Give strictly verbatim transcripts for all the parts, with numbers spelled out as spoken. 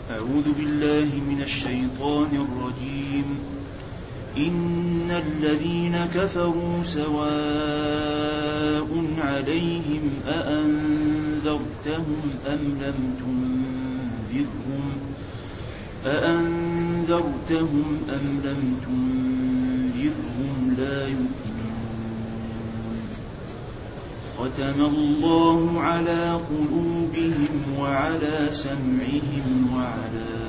أعوذ بالله من الشيطان الرجيم. إن الذين كفروا سواء عليهم أأنذرتهم أم لم تنذرهم أأنذرتهم أم لم تنذرهم لا يؤمنون. ختم الله على قلوبهم وعلى سمعهم وعلى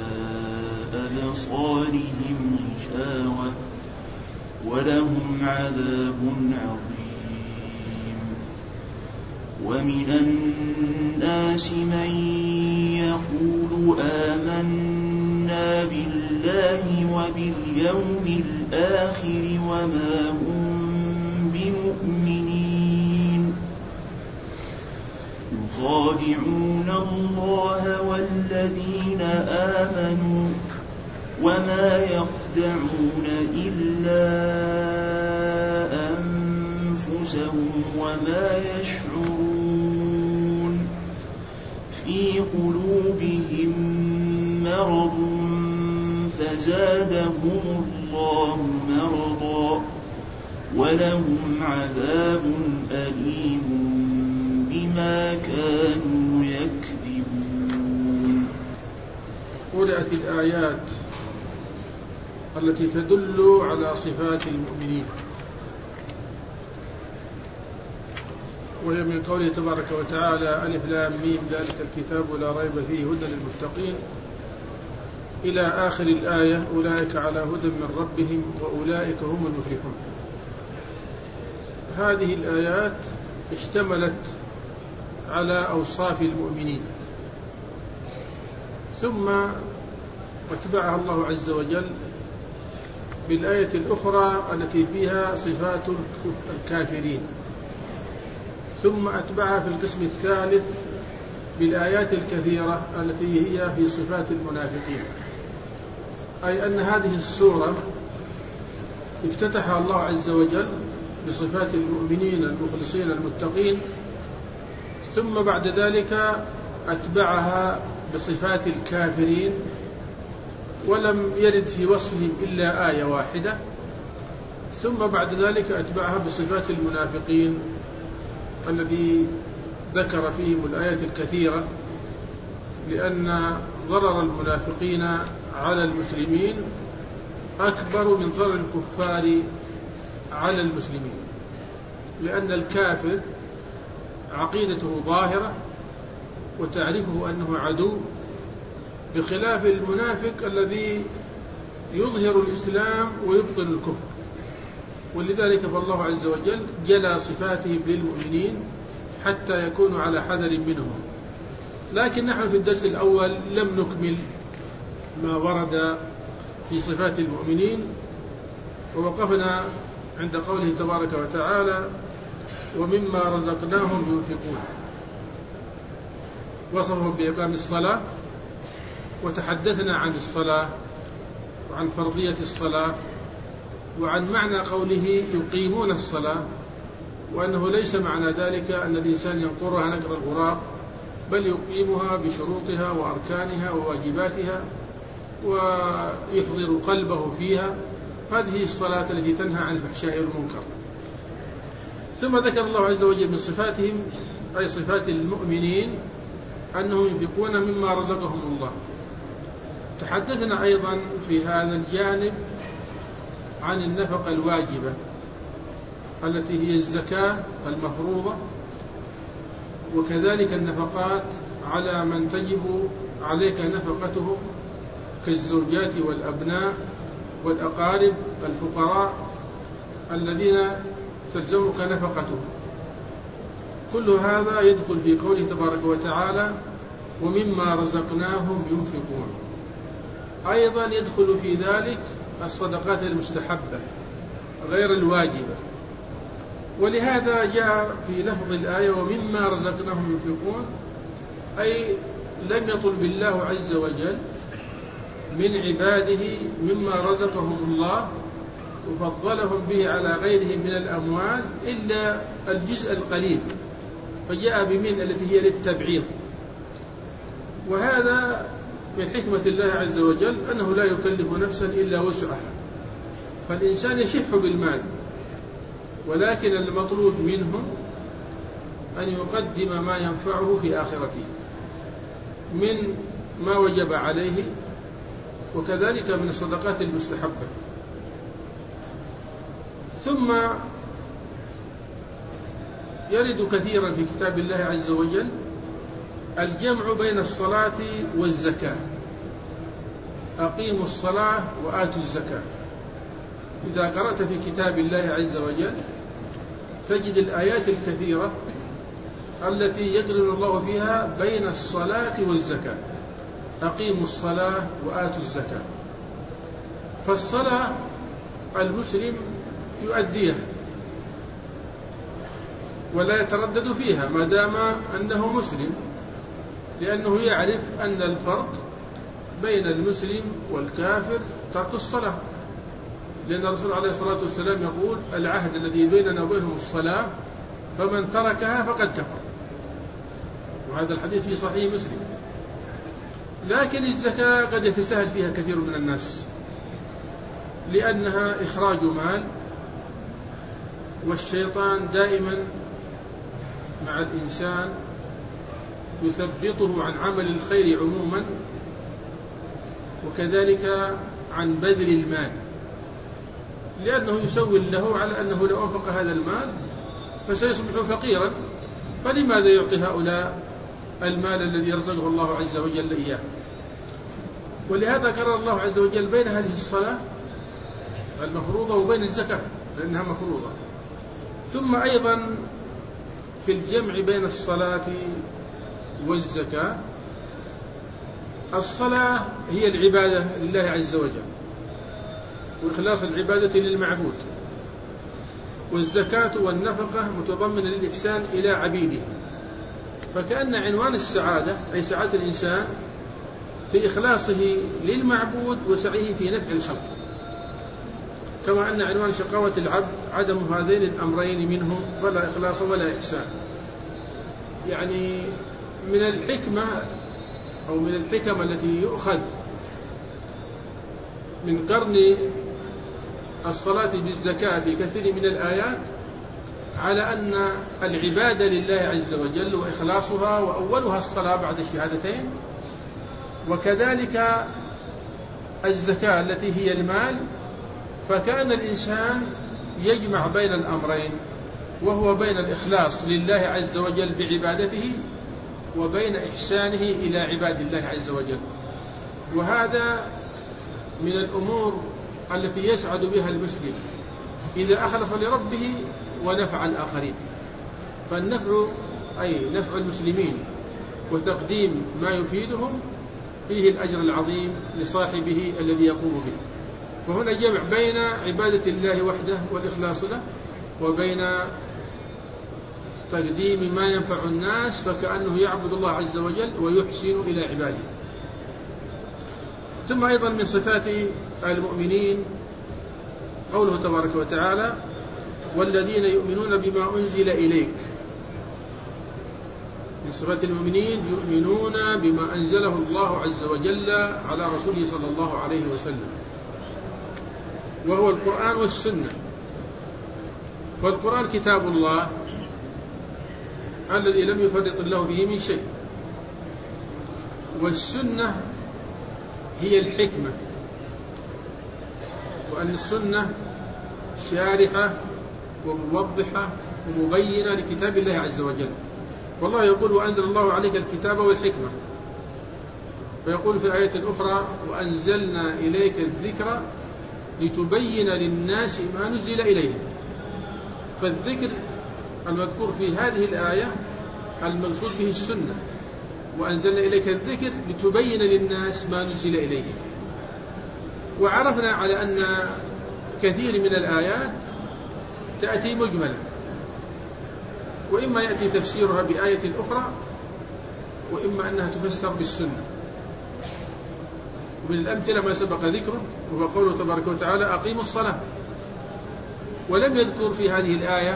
أبصارهم غشاوة ولهم عذاب عظيم. ومن الناس من يقول آمنا بالله وباليوم الآخر وما هم بمؤمنين، يخادعون الله والذين آمنوا وما يخدعون إلا أنفسهم وما يشعرون. في قلوبهم مرض فزادهم الله مرضا ولهم عذاب أليم بما كانوا يكذبون. قرأت الآيات التي تدل على صفات المؤمنين، وهي من قوله تبارك وتعالى ألف لام ميم ذلك الكتاب لا ريب فيه هدى للمتقين إلى آخر الآية أولئك على هدى من ربهم وأولئك هم المفلحون. هذه الآيات اشتملت على أوصاف المؤمنين، ثم واتبعها الله عز وجل بالآية الأخرى التي فيها صفات الكافرين، ثم أتبعها في القسم الثالث بالآيات الكثيرة التي هي في صفات المنافقين. أي أن هذه السورة افتتحها الله عز وجل بصفات المؤمنين المخلصين المتقين، ثم بعد ذلك أتبعها بصفات الكافرين، ولم يرد في وصفهم إلا آية واحدة، ثم بعد ذلك أتبعها بصفات المنافقين الذي ذكر فيهم الآيات الكثيرة، لأن ضرر المنافقين على المسلمين أكبر من ضرر الكفار على المسلمين، لأن الكافر عقيدته ظاهرة وتعرفه أنه عدو، بخلاف المنافق الذي يظهر الإسلام ويبطن الكفر. ولذلك فالله عز وجل جلى صفاتهم للمؤمنين حتى يكونوا على حذر منهم. لكن نحن في الدرس الأول لم نكمل ما ورد في صفات المؤمنين، ووقفنا عند قوله تبارك وتعالى ومما رزقناهم ينفقون، وصفهم بإقام الصلاة، وتحدثنا عن الصلاة وعن فرضية الصلاة وعن معنى قوله يقيمون الصلاة، وأنه ليس معنى ذلك أن الإنسان ينقرها نقر الغراب، بل يقيمها بشروطها وأركانها وواجباتها ويحضر قلبه فيها. هذه الصلاة التي تنهى عن الفحشاء والمنكر. ثم ذكر الله عز وجل من صفاتهم أي صفات المؤمنين أنهم ينفقون مما رزقهم الله. تحدثنا أيضا في هذا الجانب عن النفقة الواجبة التي هي الزكاة المفروضة، وكذلك النفقات على من تجب عليك نفقتهم كالزوجات والأبناء والأقارب الفقراء الذين تلزمك نفقتهم. كل هذا يدخل في قوله تبارك وتعالى ومما رزقناهم ينفقون. أيضا يدخل في ذلك الصدقات المستحبة غير الواجبة، ولهذا جاء في لفظ الآية ومما رزقناهم ينفقون، أي لم يطلب الله عز وجل من عباده مما رزقهم الله وفضلهم به على غيرهم من الأموال إلا الجزء القليل، فجاء بمن التي هي للتبعيض. وهذا من حكمة الله عز وجل أنه لا يكلف نفسا إلا وسعها، فالإنسان يشح بالمال، ولكن المطلوب منه أن يقدم ما ينفعه في آخرته من ما وجب عليه، وكذلك من الصدقات المستحبة. ثم يرد كثيرا في كتاب الله عز وجل الجمع بين الصلاة والزكاة، أقيموا الصلاة وآتوا الزكاة. إذا قرأت في كتاب الله عز وجل تجد الآيات الكثيرة التي يقرن الله فيها بين الصلاة والزكاة، أقيموا الصلاة وآتوا الزكاة. فالصلاة المسلم يؤديها ولا يتردد فيها ما دام أنه مسلم، لأنه يعرف أن الفرق بين المسلم والكافر ترك الصلاة، لأن الرسول عليه الصلاة والسلام يقول العهد الذي بيننا وبينهم الصلاة فمن تركها فقد كفر، وهذا الحديث في صحيح مسلم. لكن الزكاة قد يتساهل فيها كثير من الناس، لأنها إخراج مال، والشيطان دائما مع الإنسان يثبطه عن عمل الخير عموما، وكذلك عن بذل المال، لأنه يسول له على أنه لو أنفق هذا المال فسيصبح فقيرا، فلماذا يعطي هؤلاء المال الذي يرزقه الله عز وجل إياه؟ ولهذا قرر الله عز وجل بين هذه الصلاة المفروضة وبين الزكاة لأنها مفروضة. ثم أيضا في الجمع بين الصلاة والزكاة، الصلاة هي العبادة لله عز وجل وإخلاص العبادة للمعبود، والزكاة والنفقة متضمنة للإحسان إلى عبيده، فكأن عنوان السعادة أي سعادة الإنسان في إخلاصه للمعبود وسعيه في نفع الخلق، كما أن عنوان شقاوة العبد عدم هذين الأمرين منه، فلا إخلاص ولا إحسان. يعني من الحكمة أو من الحكم التي يؤخذ من قرن الصلاة بالزكاة في كثير من الآيات على أن العبادة لله عز وجل وإخلاصها وأولها الصلاة بعد الشهادتين، وكذلك الزكاة التي هي المال، فكان الإنسان يجمع بين الأمرين، وهو بين الإخلاص لله عز وجل بعبادته وبين إحسانه إلى عباد الله عز وجل. وهذا من الأمور التي يسعد بها المسلم إذا أخلص لربه ونفع الآخرين. فالنفع أي نفع المسلمين وتقديم ما يفيدهم فيه الأجر العظيم لصاحبه الذي يقوم به. فهنا جمع بين عبادة الله وحده والإخلاص له وبين تقديم ما ينفع الناس، فكأنه يعبد الله عز وجل ويحسن إلى عباده. ثم أيضا من صفات المؤمنين قوله تبارك وتعالى والذين يؤمنون بما أنزل إليك. من صفات المؤمنين يؤمنون بما أنزله الله عز وجل على رسوله صلى الله عليه وسلم، وهو القرآن والسنة. والقرآن كتاب الله الذي لم يفرط الله به من شيء، والسنة هي الحكمة، وأن السنة شارحة وموضحة ومبينة لكتاب الله عز وجل. والله يقول وأنزل الله عليك الكتاب والحكمة، ويقول في آية أخرى وأنزلنا إليك الذكر لتبين للناس ما نزل إليهم. فالذكر المذكور في هذه الآية المقصود به السنة، وأنزلنا إليك الذكر لتبين للناس ما نزل إليهم. وعرفنا على أن كثير من الآيات تأتي مجملة، وإما يأتي تفسيرها بآية أخرى، وإما أنها تفسر بالسنة. ومن الأمثلة ما سبق ذكره وهو قوله تبارك وتعالى أقيموا الصلاة، ولم يذكر في هذه الآية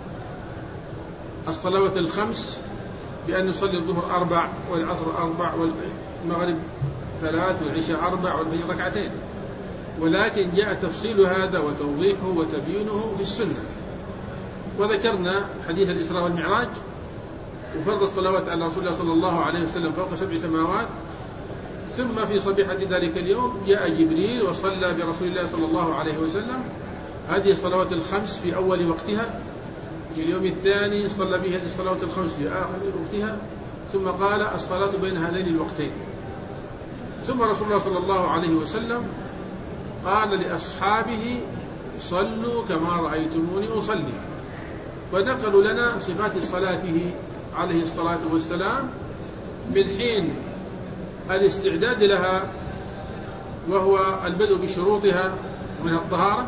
الصلوات الخمس بأن نصلي الظهر أربع والعصر أربع والمغرب ثلاث والعشاء أربع والفجر ركعتين، ولكن جاء تفصيل هذا وتوضيحه وتبيينه في السنة. وذكرنا حديث الإسراء والمعراج وفرض الصلوات على رسول الله صلى الله عليه وسلم فوق سبع سماوات. ثم في صبيحة ذلك اليوم جاء جبريل وصلى برسول الله صلى الله عليه وسلم هذه الصلوات الخمس في أول وقتها، في اليوم الثاني صلى به هذه الصلوات الخمس في آخر وقتها، ثم قال الصلاة بين هذين الوقتين. ثم رسول الله صلى الله عليه وسلم قال لأصحابه صلوا كما رأيتموني أصلي، فنقلوا لنا صفات صلاته عليه الصلاة والسلام من حين الاستعداد لها وهو البدء بشروطها من الطهارة،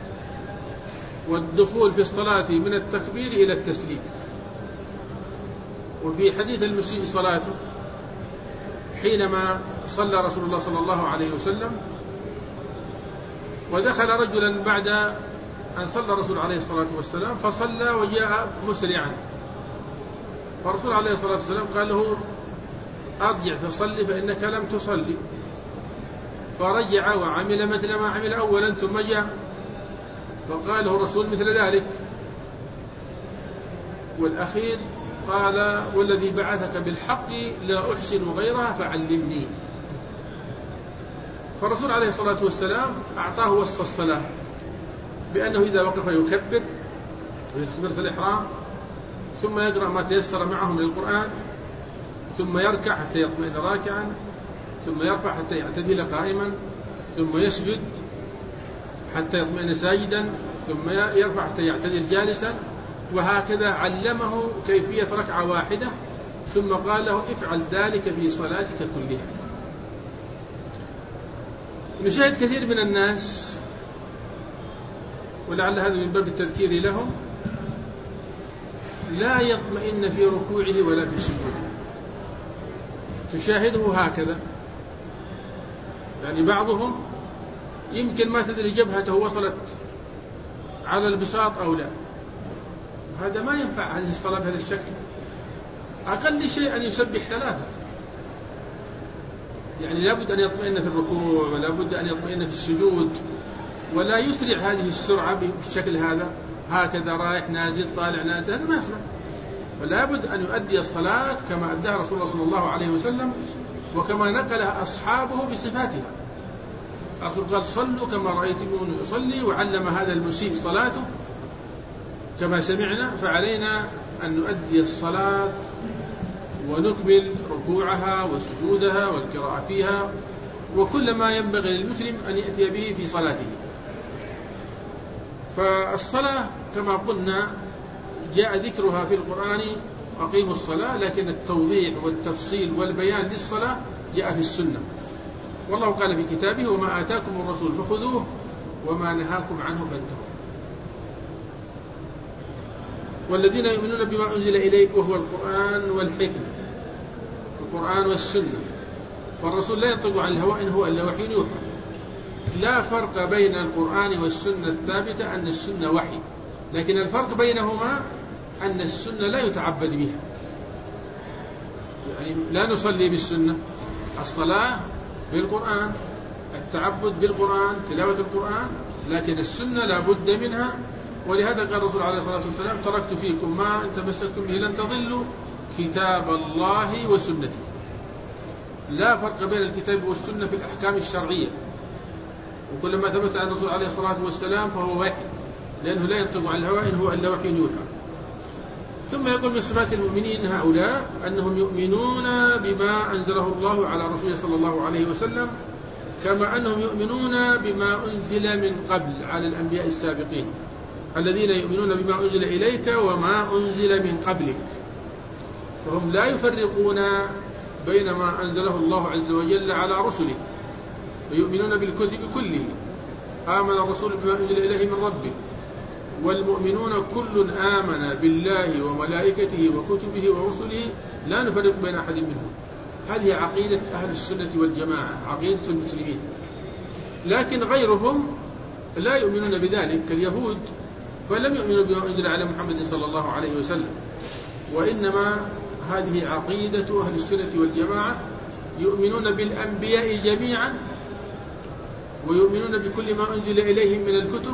والدخول في الصلاة من التكبير إلى التسليم. وفي حديث المسيء صلاته حينما صلى رسول الله صلى الله عليه وسلم ودخل رجلا بعد أن صلى الرسول عليه الصلاة والسلام فصلى وجاء مسرعا، فالرسول عليه الصلاة والسلام قال له أرجع فصلي فإنك لم تصلي، فرجع وعمل مثل ما عمل أولا ثم جاء فقال له الرسول مثل ذلك. والأخير قال والذي بعثك بالحق لا أحسن غيرها فعلمني. فالرسول عليه الصلاة والسلام أعطاه وصف الصلاة بأنه إذا وقف يكبر ويكبر الإحرام، ثم يقرأ ما تيسر معه من القرآن، ثم يركع حتى يطمئن راكعا، ثم يرفع حتى يعتدل قائما، ثم يسجد حتى يطمئن ساجدا، ثم يرفع حتى يعتدل جالسا، وهكذا علمه كيفية ركعة واحدة، ثم قال له افعل ذلك في صلاتك كلها. نشاهد كثير من الناس، ولعل هذا من باب التذكير لهم، لا يطمئن في ركوعه ولا في سجوده، تشاهده هكذا، يعني بعضهم يمكن ما تدري جبهته وصلت على البساط أو لا، هذا ما ينفع هذه الصلاة بهذا الشكل. أقل شيء أن يسبح ثلاثة، يعني لابد أن يطمئن في الركوع ولا بد أن يطمئن في السجود، ولا يسرع هذه السرعة بالشكل هذا، هكذا رايح نازل طالع نازل، هذا ما يصلح. فلا بد أن يؤدي الصلاة كما أداها رسول الله صلى الله عليه وسلم وكما نقلها أصحابه بصفاتها. الرسول قال صلوا كما رأيتموني أصلي، وعلم هذا المسيء صلاته كما سمعنا، فعلينا أن نؤدي الصلاة ونكمل ركوعها وسجودها والقراءة فيها وكل ما ينبغي للمسلم أن يأتي به في صلاته. فالصلاة كما قلنا جاء ذكرها في القرآن أقيموا الصلاة، لكن التوضيح والتفصيل والبيان للصلاة جاء في السنة. والله قال في كتابه وما آتاكم الرسول فخذوه وما نهاكم عنه فانتهوا. والذين يؤمنون بما أنزل إليك وهو القرآن والحكمة، القرآن والسنة، فالرسول لا ينطق عن الهوى إن هو إلا وحي يوحى. لا فرق بين القرآن والسنة الثابتة أن السنة وحي، لكن الفرق بينهما أن السنة لا يتعبد بها، يعني لا نصلي بالسنة، الصلاة بالقرآن، التعبد بالقرآن، تلاوة القرآن، لكن السنة لا بد منها. ولهذا قال الرسول عليه الصلاة والسلام تركت فيكم ما إن تمسكتم به لن تضلوا كتاب الله وسنتي. لا فرق بين الكتاب والسنة في الأحكام الشرعية، وكلما ثبت عن الرسول عليه الصلاة والسلام فهو وحي، لأنه لا ينطق عن الهوى إن هو إلا وحي يوحى. ثم يقول من صفات المؤمنين هؤلاء أنهم يؤمنون بما أنزله الله على رسوله صلى الله عليه وسلم، كما أنهم يؤمنون بما أنزل من قبل على الأنبياء السابقين الذين يؤمنون بما أنزل إليك وما أنزل من قبلك، فهم لا يفرقون بين ما أنزله الله عز وجل على رسله، ويؤمنون بالكتب كله. آمن الرسول بما أنزل إليه من ربه والمؤمنون كل آمن بالله وملائكته وكتبه ورسله لا نفرق بين أحد منهم. هذه عقيدة أهل السنة والجماعة، عقيدة المسلمين. لكن غيرهم لا يؤمنون بذلك كاليهود، فلم يؤمنوا بما أنزل على محمد صلى الله عليه وسلم، وإنما هذه عقيدة أهل السنة والجماعة يؤمنون بالأنبياء جميعا ويؤمنون بكل ما أنزل إليهم من الكتب،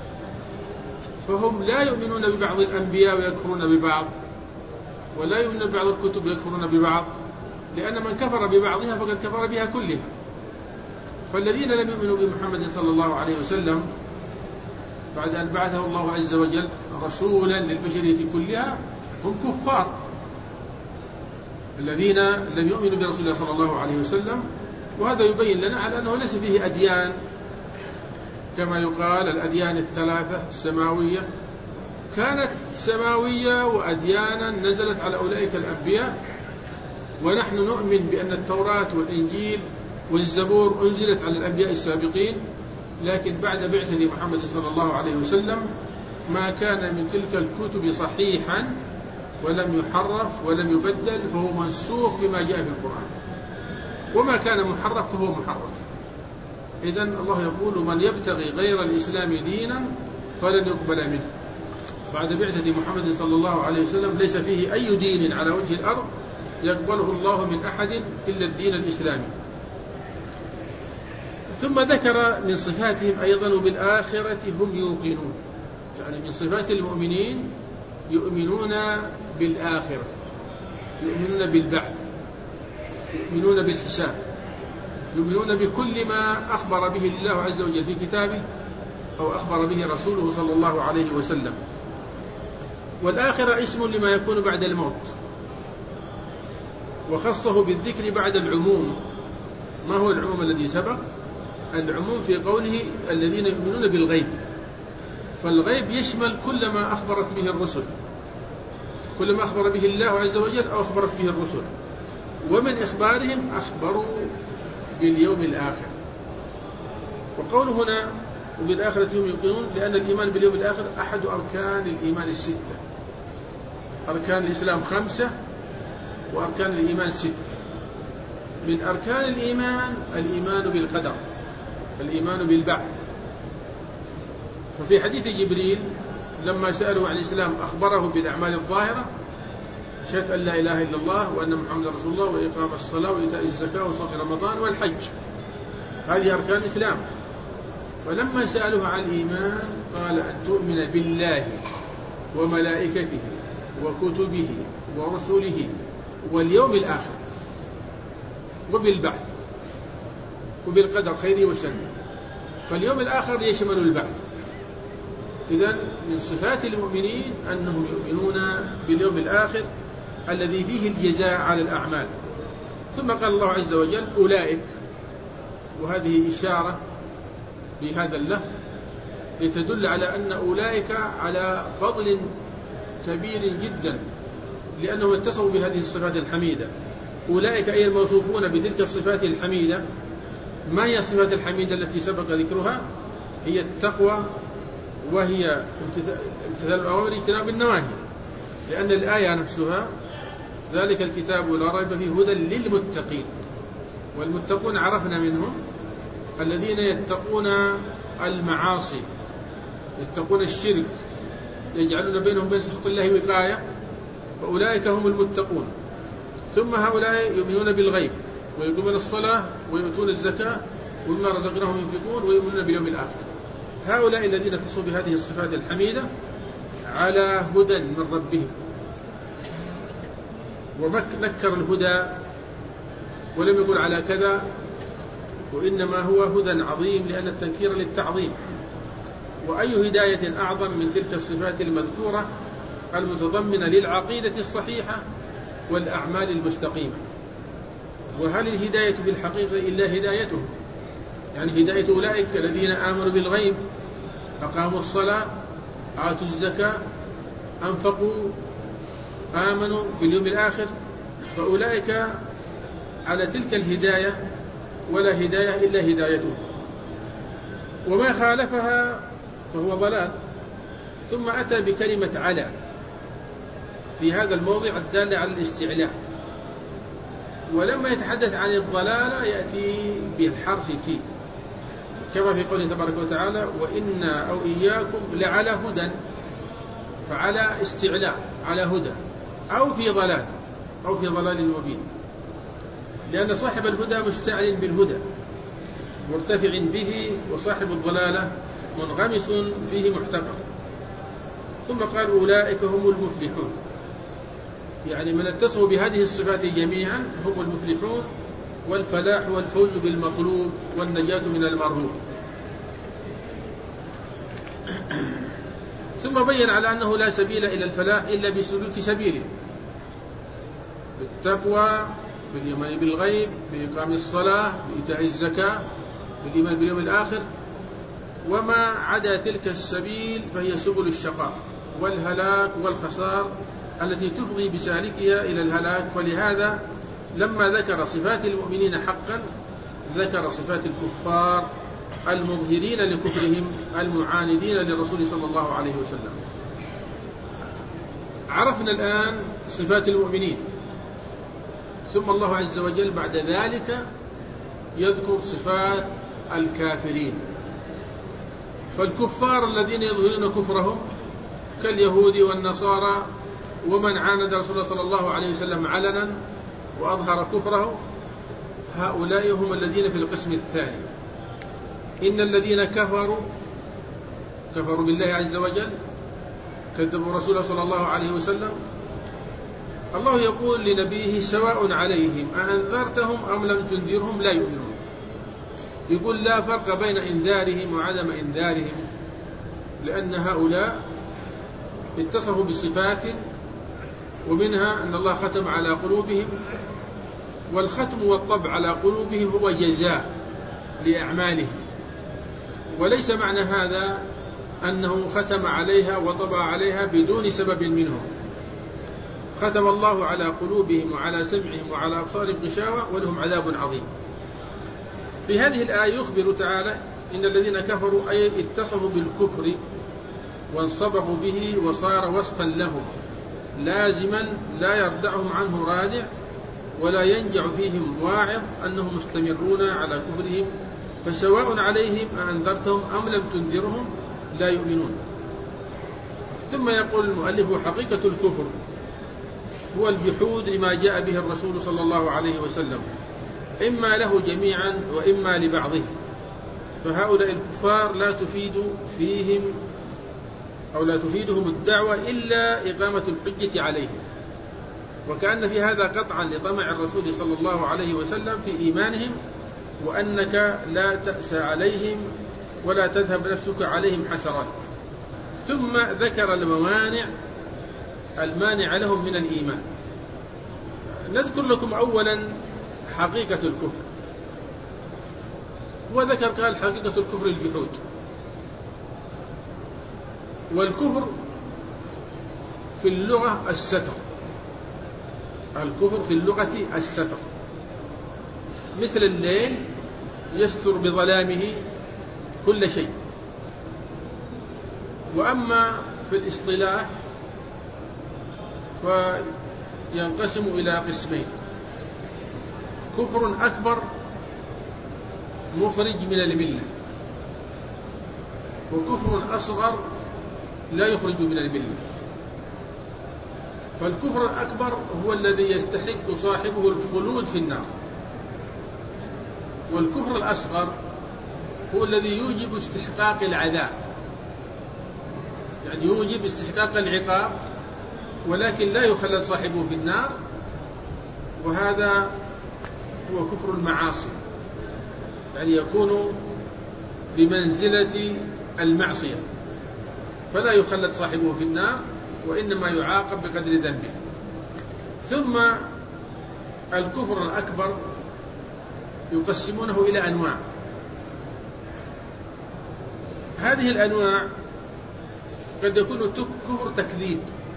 فهم لا يؤمنون ببعض الأنبياء ويكفرون ببعض، ولا يؤمنون ببعض الكتب ويكفرون ببعض، لأن من كفر ببعضها فقد كفر بها كلها. فالذين لم يؤمنوا بمحمد صلى الله عليه وسلم بعد أن بعثه الله عز وجل رسولا للبشرية كلها هم كفار. الذين لم يؤمنوا برسول الله صلى الله عليه وسلم، وهذا يبين لنا على أنه ليس فيه أديان كما يقال الأديان الثلاثة السماوية، كانت سماوية وأديانا نزلت على أولئك الأنبياء، ونحن نؤمن بأن التوراة والإنجيل والزبور أنزلت على الأنبياء السابقين، لكن بعد بعثة محمد صلى الله عليه وسلم ما كان من تلك الكتب صحيحا ولم يحرف ولم يبدل فهو منسوخ بما جاء في القرآن، وما كان محرف فهو محرف. إذن الله يقول من يبتغي غير الإسلام دينا فلن يقبل منه. بعد بعثة محمد صلى الله عليه وسلم ليس فيه أي دين على وجه الأرض يقبله الله من أحد إلا الدين الإسلامي. ثم ذكر من صفاتهم أيضا وبالآخرة هم يوقنون، يعني من صفات المؤمنين يؤمنون بالآخرة، يؤمنون بالبعث، يؤمنون بالحساب، يؤمنون بكل ما أخبر به الله عز وجل في كتابه أو أخبر به رسوله صلى الله عليه وسلم. والآخرة اسم لما يكون بعد الموت، وخصه بالذكر بعد العموم. ما هو العموم الذي سبق؟ العموم في قوله الذين يؤمنون بالغيب، فالغيب يشمل كل ما أخبرت به الرسل، كل ما أخبر به الله عز وجل أو أخبرت به الرسل، ومن إخبارهم أخبروا باليوم الآخر. وقول هنا وبالآخرة هم يؤمنون لأن الإيمان باليوم الآخر أحد أركان الإيمان الستة. أركان الإسلام خمسة وأركان الإيمان ستة. من أركان الإيمان الإيمان بالقدر، الإيمان بالبعث. ففي حديث جبريل لما سألوا عن الإسلام أخبره بالأعمال الظاهرة، شهادة أن لا إله إلا الله وأن محمد رسول الله وإقام الصلاة وإيتاء الزكاة وصوم رمضان والحج، هذه أركان الإسلام. فلما سألوه عن الإيمان قال أن تؤمن بالله وملائكته وكتبه ورسله واليوم الآخر وبالبعث وبالقدر خيره وشره. فاليوم الآخر يشمل البعث. إذن من صفات المؤمنين أنهم يؤمنون باليوم الآخر الذي فيه الجزاء على الأعمال. ثم قال الله عز وجل أولئك، وهذه إشارة بهذا اللفظ لتدل على أن أولئك على فضل كبير جدا، لأنهم اتصفوا بهذه الصفات الحميدة. أولئك أي الموصوفون بتلك الصفات الحميدة. ما هي الصفات الحميدة التي سبق ذكرها؟ هي التقوى، وهي امتثال الأوامر واجتناب النواهي، لأن الآية نفسها ذلك الكتاب لا ريب فيه هدى للمتقين. والمتقون عرفنا منهم الذين يتقون المعاصي، يتقون الشرك، يجعلون بينهم بين سخط الله وقاية، فأولئك هم المتقون. ثم هؤلاء يؤمنون بالغيب ويقيمون الصلاة ويؤتون الزكاة ومما رزقناهم ينفقون ويؤمنون باليوم الآخر. هؤلاء الذين اتصفوا بهذه الصفات الحميدة على هدى من ربهم. ونكر الهدى ولم يقل على كذا، وإنما هو هدى عظيم لأن التنكير للتعظيم. وأي هداية أعظم من تلك الصفات المذكورة المتضمنة للعقيدة الصحيحة والأعمال المستقيمة. وهل الهداية في الحقيقة إلا هدايته؟ يعني هداية أولئك الذين آمنوا بالغيب، أقاموا الصلاة، آتوا الزكاة، أنفقوا، آمنوا باليوم الآخر، فأولئك على تلك الهداية ولا هداية إلا هدايته. وما خالفها فهو ضلال. ثم أتى بكلمة على في هذا الموضع الدالة على الاستعلاء، ولما يتحدث عن الضلالة يأتي بالحرف فيه، كما في قوله تبارك وتعالى وإنا أو إياكم لعلى هدى، فعلى استعلاء على هدى، أو في ضلال، أو في ضلال مبين. لأن صاحب الهدى مستعل بالهدى مرتفع به، وصاحب الضلالة منغمس فيه محتقر. ثم قال أولئك هم المفلحون، يعني من اتصفوا بهذه الصفات جميعا هم المفلحون، والفلاح والفوز بالمطلوب والنجاة من المرهوب. ثم بين على أنه لا سبيل إلى الفلاح إلا بسلوك سبيله، بالتقوى، بالإيمان بالغيب، بإقام الصلاة، بإيتاء الزكاة، بالإيمان باليوم الآخر. وما عدا تلك السبيل فهي سبل الشقاء والهلاك والخسار التي تفضي بسالكها إلى الهلاك. ولهذا لما ذكر صفات المؤمنين حقا ذكر صفات الكفار المظهرين لكفرهم المعاندين للرسول صلى الله عليه وسلم. عرفنا الآن صفات المؤمنين، ثم الله عز وجل بعد ذلك يذكر صفات الكافرين. فالكفار الذين يظهرون كفرهم كاليهود والنصارى ومن عاند رسول الله صلى الله عليه وسلم علنا وأظهر كفره، هؤلاء هم الذين في القسم الثاني. إن الذين كفروا كفروا بالله عز وجل، كذبوا رسوله صلى الله عليه وسلم. الله يقول لنبيه سواء عليهم أأنذرتهم أم لم تنذرهم لا يؤمنون. يقول لا فرق بين إنذارهم وعدم إنذارهم، لأن هؤلاء اتصفوا بصفات، ومنها أن الله ختم على قلوبهم، والختم والطبع على قلوبهم هو جزاء لأعمالهم، وليس معنى هذا أنه ختم عليها وطبع عليها بدون سبب منهم. ختم الله على قلوبهم وعلى سمعهم وعلى أبصارهم غشاوة ولهم عذاب عظيم. في هذه الآية يخبر تعالى إن الذين كفروا أي اتصفوا بالكفر وانصبغوا به وصار وصفا لهم لازما لا يردعهم عنه رادع ولا ينجع فيهم واعظ أنهم مستمرون على كفرهم، فسواء عليهم أأنذرتهم أم لم تنذرهم لا يؤمنون. ثم يقول المؤلف حقيقة الكفر هو الجحود لما جاء به الرسول صلى الله عليه وسلم، إما له جميعا وإما لبعضه. فهؤلاء الكفار لا تفيد فيهم أو لا تفيدهم الدعوة إلا إقامة الحجة عليهم، وكأن في هذا قطعا لطمع الرسول صلى الله عليه وسلم في إيمانهم، وأنك لا تأسى عليهم ولا تذهب نفسك عليهم حسرات. ثم ذكر الموانع المانع لهم من الإيمان. نذكر لكم أولا حقيقة الكفر، وذكر قال حقيقة الكفر الجحود. والكفر في اللغة الستر، الكفر في اللغة الستر، مثل الليل يستر بظلامه كل شيء. وأما في الاصطلاح فينقسم إلى قسمين: كفر أكبر مخرج من الملة، وكفر أصغر لا يخرج من الملة. فالكفر الأكبر هو الذي يستحق صاحبه الخلود في النار، والكفر الأصغر هو الذي يوجب استحقاق العذاب، يعني يوجب استحقاق العقاب ولكن لا يخلد صاحبه في النار، وهذا هو كفر المعاصي، يعني يكون بمنزلة المعصية فلا يخلد صاحبه في النار وإنما يعاقب بقدر ذنبه. ثم الكفر الأكبر يقسمونه إلى أنواع. هذه الأنواع قد يكون كفر تكذيب،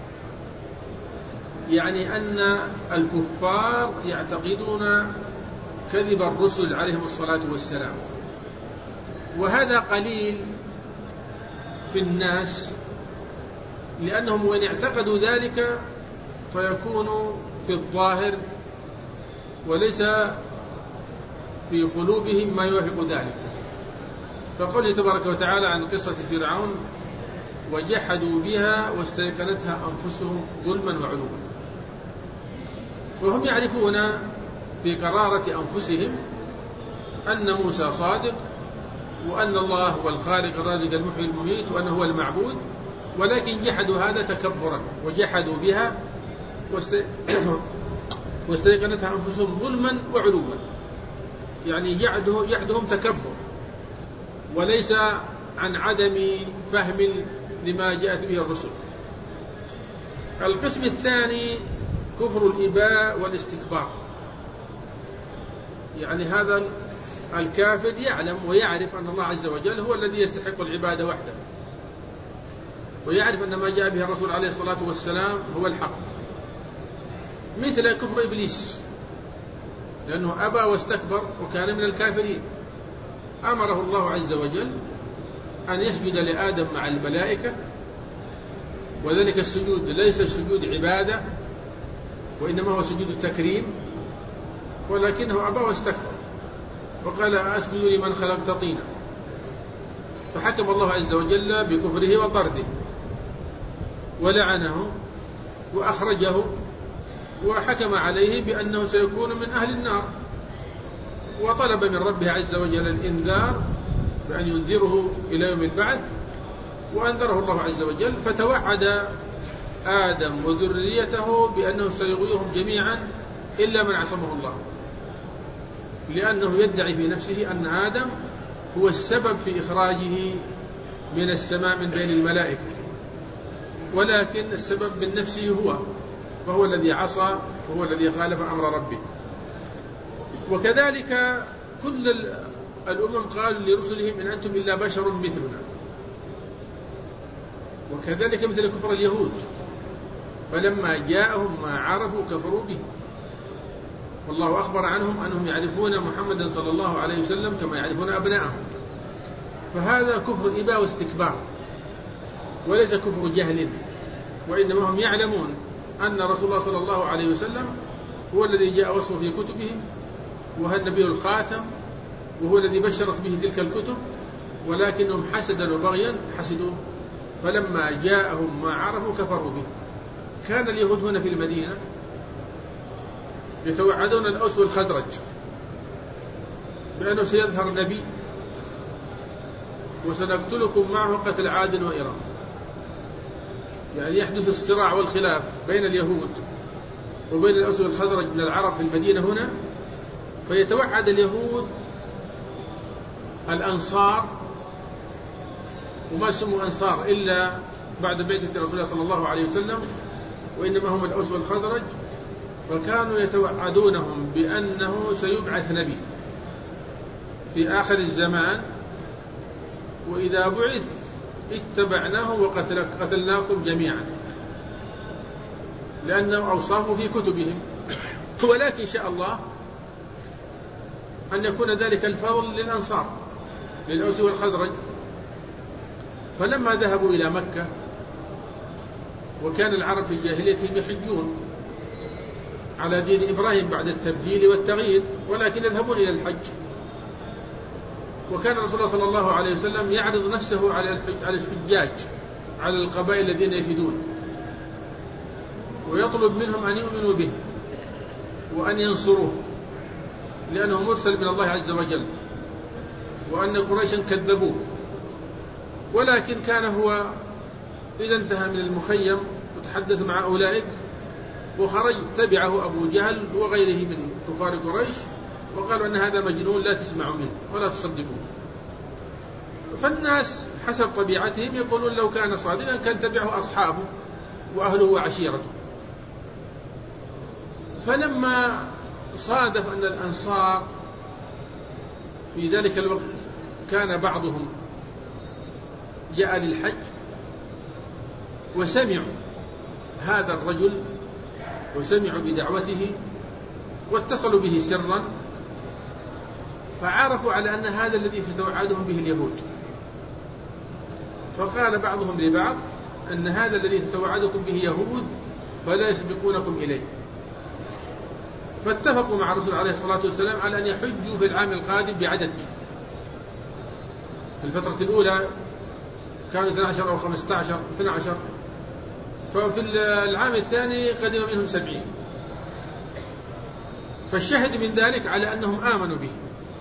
يعني أن الكفار يعتقدون كذب الرسل عليهم الصلاة والسلام، وهذا قليل في الناس، لأنهم وإن اعتقدوا ذلك فيكون في الظاهر وليس في قلوبهم ما يوافق ذلك. فقوله تبارك وتعالى عن قصة فرعون: وجحدوا بها واستيقنتها أنفسهم ظلما وعلوا. وهم يعرفون في قرارة أنفسهم أن موسى صادق، وأن الله هو الخالق الرازق المحيي المميت، وأنه هو المعبود، ولكن جحدوا هذا تكبرا وجحدوا بها واستيقنتها أنفسهم ظلما وعلوا، يعني جحدهم تكبر وليس عن عدم فهم لما جاءت به الرسل. القسم الثاني كفر الإباء والاستكبار، يعني هذا الكافر يعلم ويعرف أن الله عز وجل هو الذي يستحق العبادة وحده، ويعرف أن ما جاء به الرسول عليه الصلاة والسلام هو الحق، مثل كفر إبليس، لأنه أبى واستكبر وكان من الكافرين. أمره الله عز وجل أن يسجد لآدم مع الملائكة، وذلك السجود ليس سجود عبادة وإنما هو سجود التكريم، ولكنه أبى واستكبر وقال أسجد لمن خلقت طينا، فحكم الله عز وجل بكفره وطرده ولعنه وأخرجه وحكم عليه بأنه سيكون من أهل النار، وطلب من ربه عز وجل الإنذار بأن ينذره إلى يوم البعث، وأنذره الله عز وجل، فتوعد آدم وذريته بأنه سيغويهم جميعا إلا من عصمه الله، لأنه يدعي في نفسه أن آدم هو السبب في إخراجه من السماء من بين الملائكة، ولكن السبب من نفسه هو، وهو الذي عصى وهو الذي خالف أمر ربه. وكذلك كل الأمم قالوا لرسلهم إن أنتم إلا بشر مثلنا، وكذلك مثل كفر اليهود، فلما جاءهم ما عرفوا كفروا به، والله أخبر عنهم أنهم يعرفون محمدا صلى الله عليه وسلم كما يعرفون أبناءهم، فهذا كفر إباء واستكبار وليس كفر جهل، وإنما هم يعلمون أن رسول الله صلى الله عليه وسلم هو الذي جاء وصفه في كتبهم، وهو النبي الخاتم، وهو الذي بشرت به تلك الكتب، ولكنهم حسدا وبغيا حسدوا، فلما جاءهم ما عرفوا كفروا به. كان اليهود هنا في المدينة يتوعدون الأوس والخزرج بأنه سيظهر نبي وسنقتلكم معه قتل عاد وإرم، يعني يحدث الصراع والخلاف بين اليهود وبين الأوس والخزرج من العرب في المدينة هنا، فيتوعد اليهود الأنصار، وما سموا أنصار إلا بعد بعثة رسول الله صلى الله عليه وسلم، وإنما هم الأوس والخزرج، وكانوا يتوعدونهم بأنه سيبعث نبي في آخر الزمان، وإذا بعث اتبعناه وقتلناكم جميعا، لأنه أوصافه في كتبهم، ولكن شاء الله أن يكون ذلك الفضل للأنصار للأوس والخزرج. فلما ذهبوا إلى مكة، وكان العرب في جاهليتهم يحجون على دين إبراهيم بعد التبديل والتغيير، ولكن يذهبون إلى الحج، وكان رسول الله صلى الله عليه وسلم يعرض نفسه على الحجاج، على القبائل الذين يفدون، ويطلب منهم أن يؤمنوا به وأن ينصروه، لأنه مرسل من الله عز وجل، وأن قريشا كذبوه. ولكن كان هو إذا انتهى من المخيم وتحدث مع أولئك وخرج تبعه أبو جهل وغيره من كفار قريش، وقالوا أن هذا مجنون لا تسمعوا منه ولا تصدقوه. فالناس حسب طبيعتهم يقولون لو كان صادقا كان تبعه أصحابه وأهله وعشيرته. فلما صادف أن الأنصار في ذلك الوقت كان بعضهم جاء للحج وسمعوا هذا الرجل وسمعوا بدعوته واتصلوا به سرا، فعرفوا على أن هذا الذي ستوعدهم به اليهود، فقال بعضهم لبعض أن هذا الذي ستوعدكم به يهود فلا يسبقونكم إليه. فاتفقوا مع الرسول عليه الصلاة والسلام على أن يحجوا في العام القادم بعدد. في الفترة الأولى كانوا اثنا عشر أو خمسة عشر اثنا عشر، ففي العام الثاني قدم منهم سبعين. فالشاهد من ذلك على أنهم آمنوا به.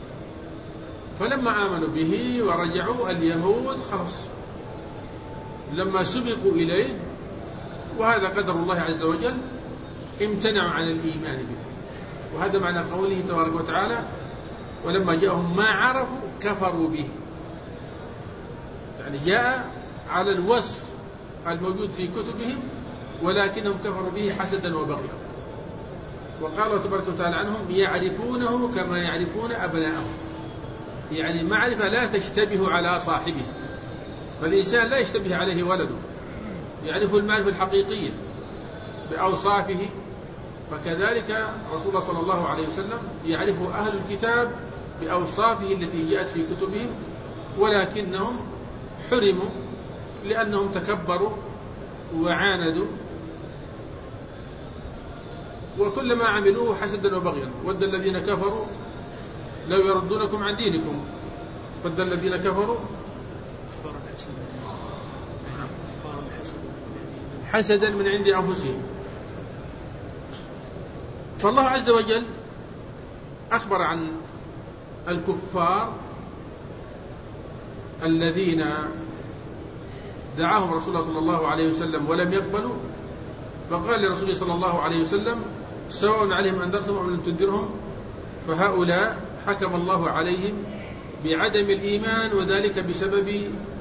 فلما آمنوا به ورجعوا اليهود خلاص لما سبقوا إليه، وهذا قدر الله عز وجل، امتنعوا عن الإيمان به. وهذا معنى قوله تبارك وتعالى ولما جاءهم ما عرفوا كفروا به، يعني جاء على الوصف الموجود في كتبهم ولكنهم كفروا به حسدا وبغيا. وقال تبارك وتعالى عنهم يعرفونه كما يعرفون أبناءهم، يعني معرفة لا تشتبه على صاحبه، فالإنسان لا يشتبه عليه ولده، يعرف المعرفة الحقيقية بأوصافه. فكذلك رسول الله صلى الله عليه وسلم يعرف أهل الكتاب بأوصافه التي جاءت في كتبهم، ولكنهم حرموا لأنهم تكبروا وعاندوا، وكل ما عملوه حسدا وبغيا. ود الذين كفروا لو يردونكم عن دينكم، ود الذين كفروا حسدا من عند أنفسهم. فالله عز وجل أخبر عن الكفار الذين دعاهم رسول الله صلى الله عليه وسلم ولم يقبلوا، فقال لرسوله صلى الله عليه وسلم سواء عليهم أنذرتهم أم لم تنذرهم فهؤلاء حكم الله عليهم بعدم الإيمان، وذلك بسبب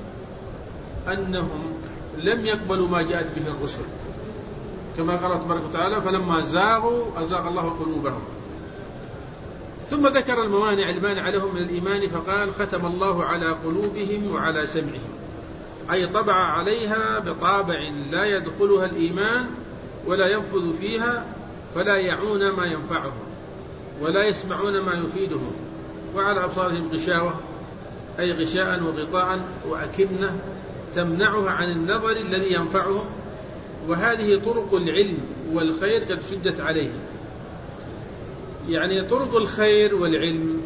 أنهم لم يقبلوا ما جاءت به الرسل، كما قال تبارك وتعالى فلما زاغوا أزاغ الله قلوبهم. ثم ذكر الموانع المانعة لهم من الإيمان فقال ختم الله على قلوبهم وعلى سمعهم، أي طبع عليها بطابع لا يدخلها الإيمان ولا ينفذ فيها، فلا يعون ما ينفعهم ولا يسمعون ما يفيدهم، وعلى أبصارهم غشاوة، أي غشاء وغطاء وأكنة تمنعها عن النظر الذي ينفعهم. وهذه طرق العلم والخير قد شدت عليهم، يعني طرق الخير والعلم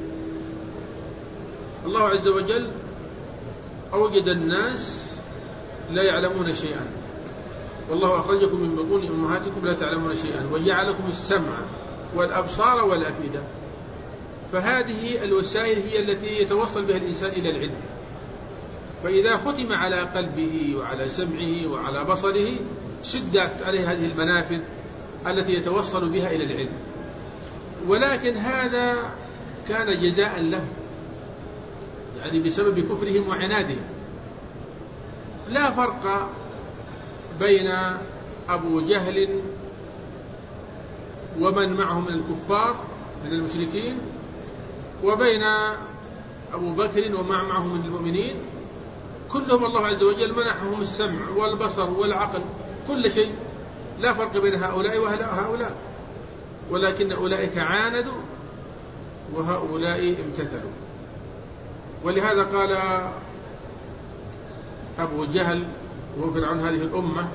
الله عز وجل أوجد الناس لا يعلمون شيئا، والله أخرجكم من بطون أمهاتكم لا تعلمون شيئا، وجعلكم السمع والأبصار والأفئدة. فهذه الوسائل هي التي يتوصل بها الإنسان إلى العلم. فإذا ختم على قلبه وعلى سمعه وعلى بصره شدت عليه هذه المنافذ التي يتوصل بها إلى العلم، ولكن هذا كان جزاء له، يعني بسبب كفرهم وعنادهم. لا فرق بين أبو جهل ومن معه من الكفار من المشركين وبين أبو بكر ومن معه من المؤمنين، كلهم الله عز وجل منحهم السمع والبصر والعقل، كل شيء، لا فرق بين هؤلاء وهؤلاء، ولكن أولئك عاندوا وهؤلاء امتثلوا. ولهذا قال أبو جهل وهو فرعون هذه الأمة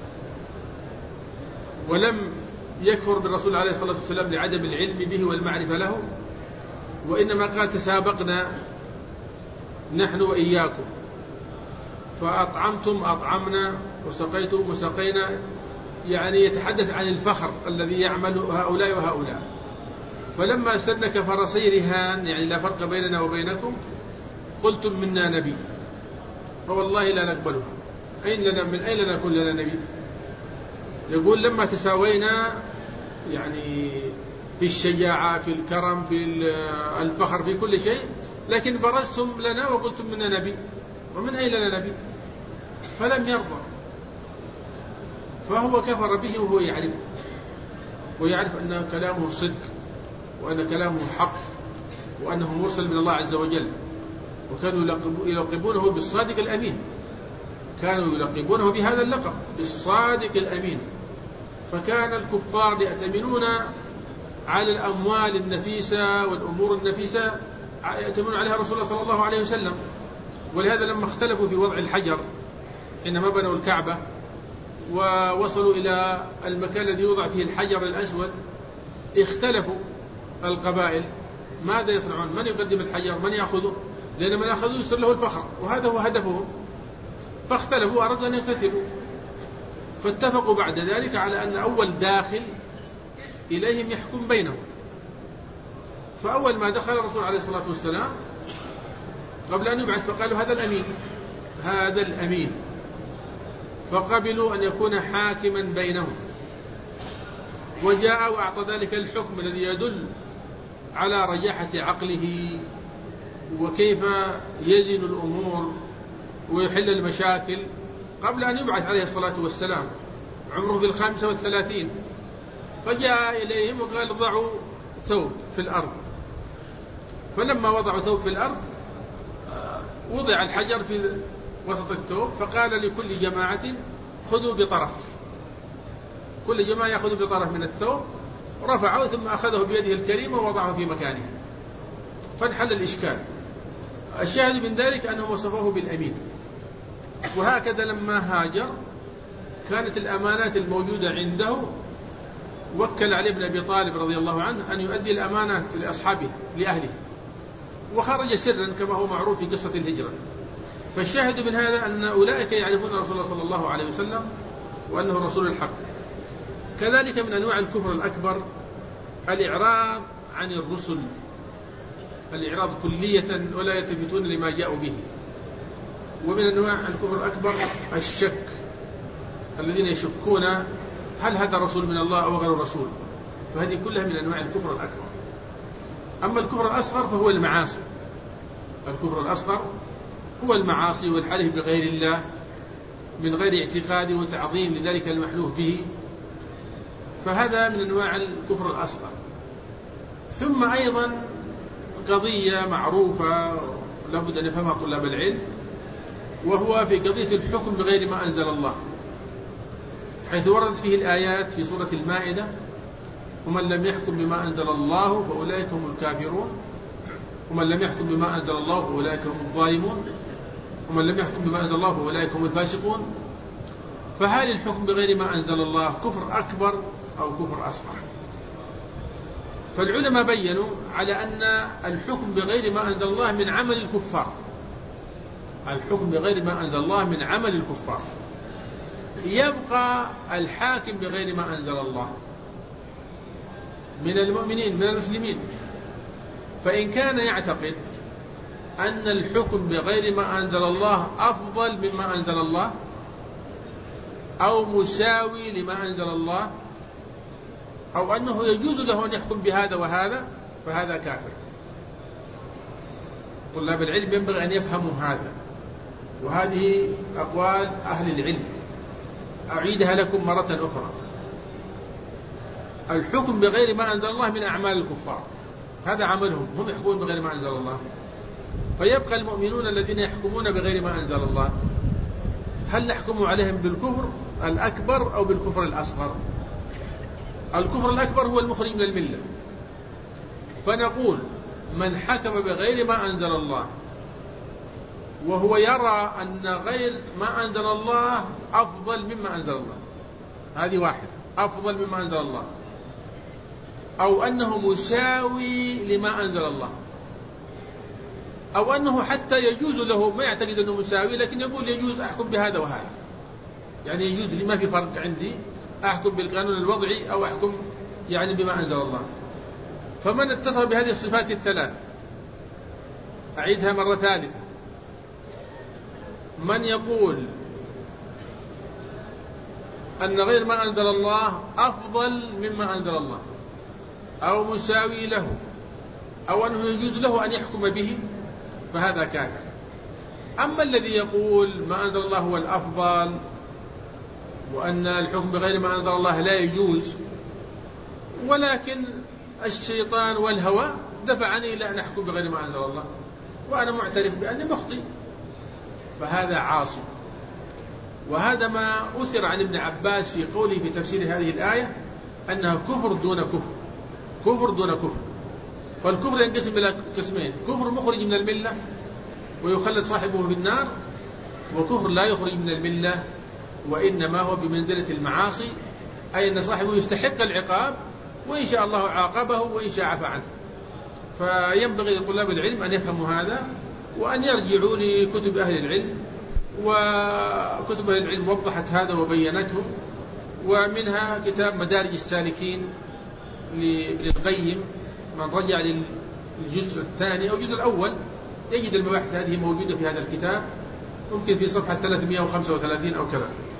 ولم يكفر بالرسول عليه الصلاة والسلام لعدم العلم به والمعرفة له، وإنما قال تسابقنا نحن وإياكم، فأطعمتم أطعمنا وسقيتم وسقينا، يعني يتحدث عن الفخر الذي يعمل هؤلاء وهؤلاء. فلما استدنك فرسي رهان، يعني لا فرق بيننا وبينكم، قلتم منا نبي، فوالله لا نقبله. أين لنا من أين لنا كل لنا نبي؟ يقول لما تساوينا يعني في الشجاعة في الكرم في الفخر في كل شيء، لكن برزتم لنا وقلتم منا نبي، ومن أين لنا نبي؟ فلم يرضى، فهو كفر به وهو يعرف ويعرف أن كلامه صدق وأن كلامه حق وأنه مرسل من الله عز وجل. وكانوا يلقبونه بالصادق الأمين، كانوا يلقبونه بهذا اللقب بالصادق الأمين. فكان الكفار يأتمنون على الأموال النفيسة والأمور النفيسة يأتمنون عليها رسول الله صلى الله عليه وسلم. ولهذا لما اختلفوا في وضع الحجر حينما بنوا الكعبة ووصلوا إلى المكان الذي يوضع فيه الحجر الأسود، اختلفوا القبائل ماذا يصنعون، من يقدم الحجر، من يأخذه، لأن من أخذه يصير له الفخر، وهذا هو هدفهم. فاختلفوا أردوا أن يقتتلوا، فاتفقوا بعد ذلك على أن أول داخل إليهم يحكم بينهم، فأول ما دخل الرسول عليه الصلاة والسلام قبل أن يبعث فقالوا هذا الأمين هذا الأمين، فقبلوا أن يكون حاكما بينهم، وجاء وأعطى ذلك الحكم الذي يدل على رجاحة عقله وكيف يزن الأمور ويحل المشاكل قبل أن يبعث عليه الصلاة والسلام. عمره في الخامسة والثلاثين، فجاء إليهم وقال ضعوا ثوب في الأرض، فلما وضعوا ثوب في الأرض وضع الحجر في وسط الثوب، فقال لكل جماعة خذوا بطرف، كل جماعة يأخذوا بطرف من الثوب، رفعه ثم أخذه بيده الكريمة ووضعه في مكانه، فانحل الإشكال. الشاهد من ذلك أنه وصفه بالأمين. وهكذا لما هاجر كانت الأمانات الموجودة عنده، وكل علي بن أبي طالب رضي الله عنه أن يؤدي الأمانات لأصحابه لأهله، وخرج سرا كما هو معروف في قصة الهجرة. فالشاهد من هذا أن أولئك يعرفون رسول الله صلى الله عليه وسلم وأنه رسول الحق. كذلك من أنواع الكفر الأكبر الإعراض عن الرسل، الإعراض كلية ولا يلتفتون لما جاءوا به. ومن أنواع الكفر الأكبر الشك، الذين يشكون هل هذا رسول من الله أو غير رسول، فهذه كلها من أنواع الكفر الأكبر. أما الكفر الأصغر فهو المعاصي. الكفر الأصغر هو المعاصي والحلف بغير الله من غير اعتقاد وتعظيم لذلك المحلوف به، فهذا من أنواع الكفر الأصغر. ثم أيضا قضية معروفة لابد أن يفهمها طلاب العلم، وهو في قضية الحكم بغير ما أنزل الله، حيث وردت فيه الآيات في سورة المائدة: ومن لم يحكم بما أنزل الله فأولئك هم الكافرون، ومن لم يحكم بما أنزل الله فأولئك هم الظالمون، ومن لم يحكم بما أنزل الله فأولئك هم الفاسقون. فهل الحكم بغير ما أنزل الله كفر أكبر أو كفر أصغر؟ فالعلماء بيّنوا على أن الحكم بغير ما أنزل الله من عمل الكفار، الحكم بغير ما أنزل الله من عمل الكفار. يبقى الحاكم بغير ما أنزل الله من المؤمنين من المسلمين، فإن كان يعتقد أن الحكم بغير ما أنزل الله أفضل مما أنزل الله أو مساوي لما أنزل الله، أو أنه يجوز له أن يحكم بهذا وهذا، فهذا كافر. طلاب العلم ينبغي أن يفهموا هذا، وهذه أقوال أهل العلم أعيدها لكم مرة أخرى. الحكم بغير ما أنزل الله من أعمال الكفار، هذا عملهم، هم يحكمون بغير ما أنزل الله. فيبقى المؤمنون الذين يحكمون بغير ما أنزل الله، هل نحكم عليهم بالكفر الأكبر أو بالكفر الأصغر؟ الكفر الأكبر هو المخرج من الملة، فنقول من حكم بغير ما أنزل الله وهو يرى أن غير ما أنزل الله أفضل مما أنزل الله، هذه واحد، أفضل مما أنزل الله، أو أنه مساوي لما أنزل الله، أو أنه حتى يجوز له، ما يعتقد أنه مساوي لكن يقول يجوز أحكم بهذا وهذا، يعني يجوز لي، ما في فرق عندي، أحكم بالقانون الوضعي أو أحكم يعني بما أنزل الله. فمن اتصف بهذه الصفات الثلاث، أعيدها مرة ثالثة، من يقول أن غير ما أنزل الله أفضل مما أنزل الله أو مساوي له أو أنه يجوز له أن يحكم به، فهذا كافر. أما الذي يقول ما أنزل الله هو الأفضل وأن الحكم بغير ما أنزل الله لا يجوز، ولكن الشيطان والهوى دفعني إلى أن أحكم بغير ما أنزل الله وأنا معترف بأني مخطئ، فهذا عاصي. وهذا ما أثر عن ابن عباس في قوله في تفسير هذه الآية أنها كفر دون كفر، كفر دون كفر. فالكفر ينقسم إلى قسمين: كفر مخرج من الملة ويخلد صاحبه في النار، وكفر لا يخرج من الملة وإنما هو بمنزلة المعاصي، أي أن صاحبه يستحق العقاب وإن شاء الله عاقبه وإن شاء عفى عنه. فينبغي لطلاب العلم أن يفهموا هذا وأن يرجعوا لكتب أهل العلم، وكتب أهل العلم وضحت هذا وبينته، ومنها كتاب مدارج السالكين للقيم، من رجع الجزء الثاني أو الجزء الأول يجد المباحث هذه موجودة في هذا الكتاب، ممكن في صفحة ثلاثمائة وخمسة وثلاثين أو كذا.